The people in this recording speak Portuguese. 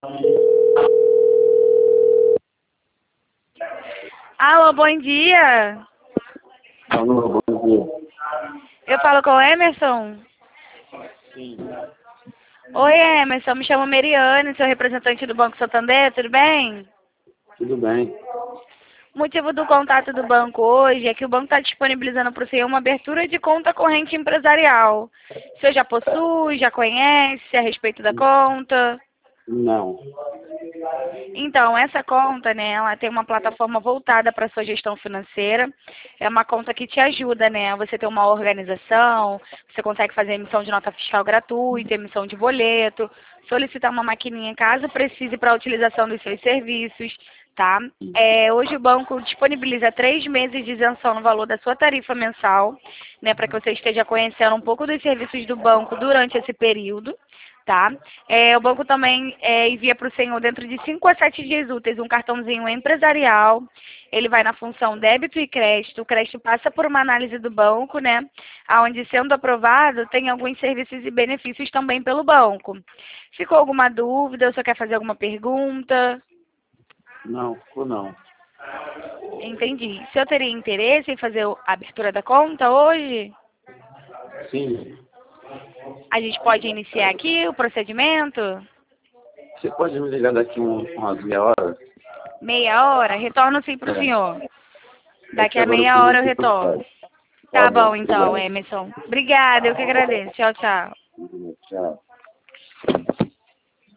Alô, bom dia. Alô, bom dia. Eu falo com o Emerson? Sim, Oi, Emerson. Me chamo Meriane, sou representante do Banco Santander, tudo bem? tudo bem. O motivo do contato do banco hoje é que o banco está disponibilizando para o senhor uma abertura de conta corrente empresarial. O senhor já possui, já conhece a respeito da conta? Não. Então, essa conta, né, ela tem uma plataforma voltada para a sua gestão financeira. É uma conta que te ajuda, né, você ter uma organização, você consegue fazer emissão de nota fiscal gratuita, emissão de boleto, solicitar uma maquininha caso precise para a utilização dos seus serviços, tá? Hoje o banco disponibiliza 3 meses de isenção no valor da sua tarifa mensal, né, para que você esteja conhecendo um pouco dos serviços do banco durante esse período. Tá? O banco também envia para o senhor dentro de 5 a 7 dias úteis um cartãozinho empresarial. Ele vai na função débito e crédito. O crédito passa por uma análise do banco, né? Onde, sendo aprovado, tem alguns serviços e benefícios também pelo banco. Ficou alguma dúvida? Ou você quer fazer alguma pergunta? Não, ficou não. Entendi. Se eu teria interesse em fazer a abertura da conta hoje, Sim. a gente pode iniciar aqui o procedimento? Você pode me ligar daqui umas meia hora? Meia hora? Retorno sim para o É. senhor. É Daqui que a agora eu meia preciso hora eu ir pro retorno. pai. Tá Tá bom, bom, então, obrigado. Emerson. Obrigada, eu que agradeço. Tchau, tchau. Tchau.